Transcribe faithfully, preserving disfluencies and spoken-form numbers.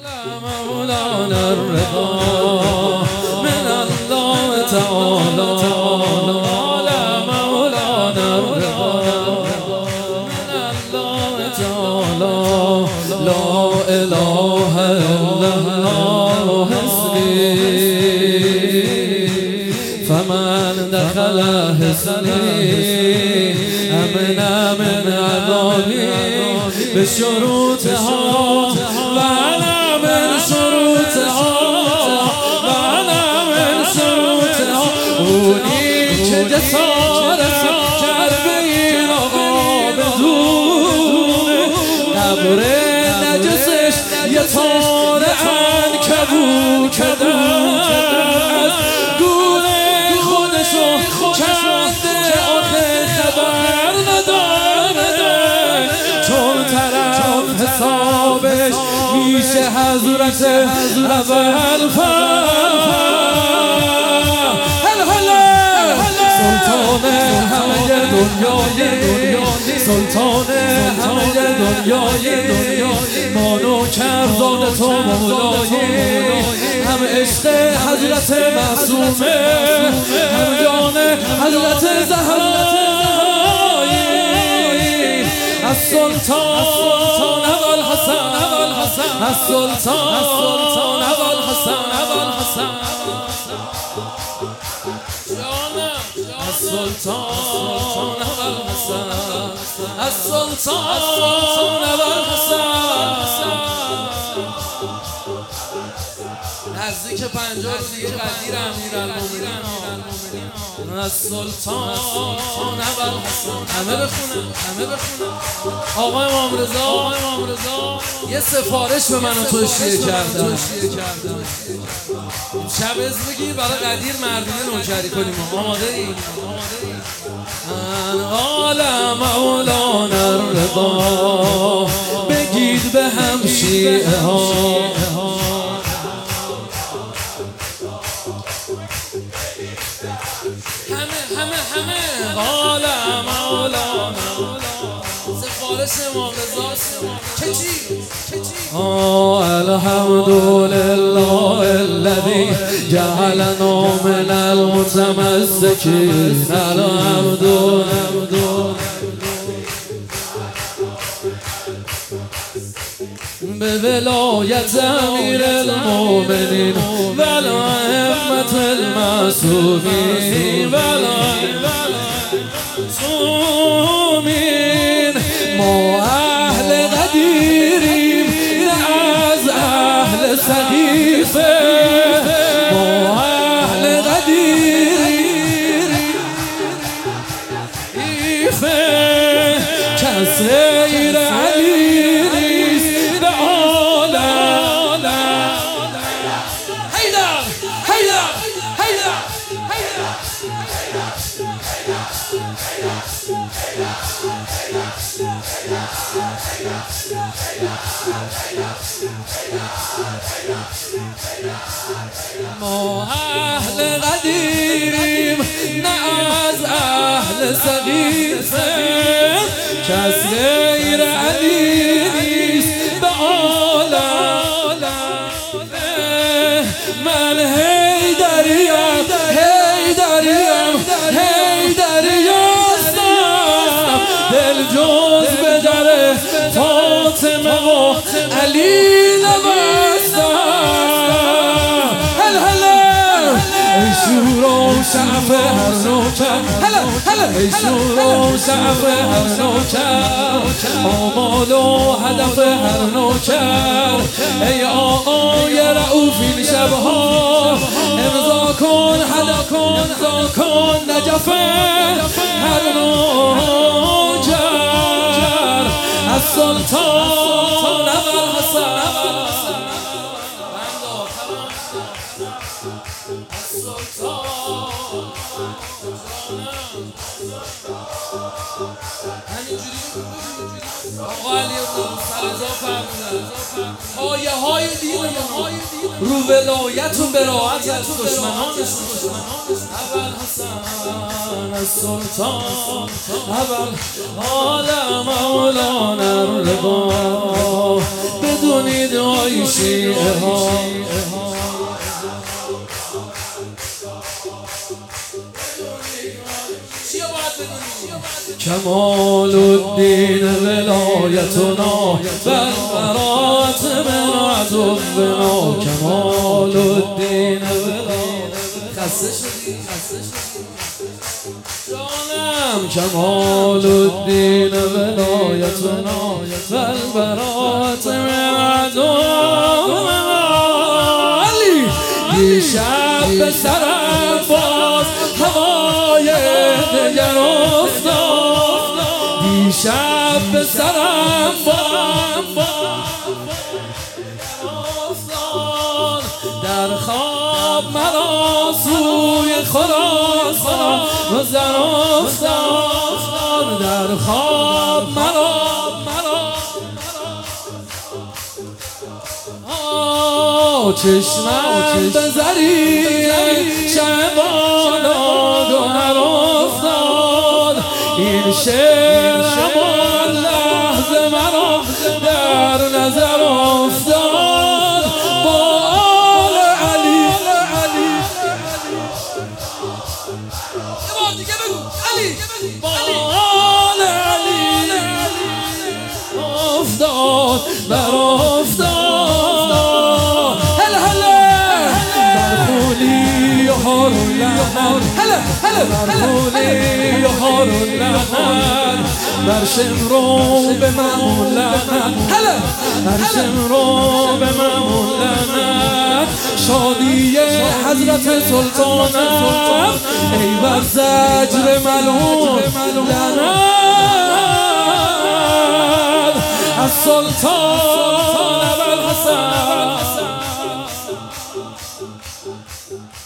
مولانا الرضا من الله تعالى على مولانا الرضا من الله تعالى لا إله إلا الله حسبي فمن دخل حسني أمن من عذابي بشروطها وأنا من شروطها وأنا من شروطها اونی که جسارت کرد به این آقا بدون نبر نجسش یه تار عنکبوت کرده گونه خودشو کنده آخه خبر نداره چون طرف حسابش میشه حضرت اول سلطان همه دنیای سلطان همه دنیای مانو کرزاد تو مولای هم عشق حضرت معصومه هم جان حضرت زهرایی از سلطان اول حسن از سلطان اول حسن السلطان اول حسن السلطان اول حسن نزدیک پنجاه دیگه قدیر امیرالمومنین السلطان اول حسن همه بخونن همه بخونن آقا امام رضا آقا امام رضا یه سفارش به من توصیه کردن شب از بگیر برای قدیر مردونه نوکری کنیم آماده ای؟ آل مولانا الرضا بگید به هم شیعه ها همه همه همه آل مولانا سفارش امام رضا کچی الحمد لله الذي جعلنا من المتمسكين الحمد به ولایت امیر المؤمنین و الائمة المعصومین و المعصومین ما اهل قدیریم از اهل سقیفه ما اهل قدیریم کس غیر علی نیست به عالم حیدر حیدر حیدر ما اهل قدیریم نه از اهل سقیفه کس غیر علی نیست به عالم من حیدریم حیدریم حیدریم دل جز به در فاطمه و علی نبستم هل هلا ای شور و شعف هر نوکر ای شور و شعف هر نوکر آمال و هدف هر نوکر ای آقای رؤوف این شبها امضا کن هدف کن امضا کن نجف هر نوکر از سلطان اول حسن آقا علی سرزا فرمودن پایه های دینمون رو ولایت و براعت از دشمنانشون اول حسن السلطان اول آل مولانا الرضا بدونید آی شیعه ها کمال الدین ولایتنا بر برات من عدونا کمال الدین ولایتنا خسته شدی جانم کمال الدین ولایتنا بر برات من عدونا علی دیشب به سرم باز هوای دگر افتاد دیشب به سرم باز افتاد در خواب مرا سوی خراسان گذر افتاد در خواب مرا چشمم به زری شبانا گوهر افتاد این شعر همان لحظه مرا در نظر افتاد با آل علی با آل علی افتاد بر افتاد هلا هلا مرحولی هارون لحن بر شمرو به ممون لحن هلا بر شمرو به ممون لحن شادی حضرت سلطانم ای بر زجر ملعون لحن از سلطان ابوالحسن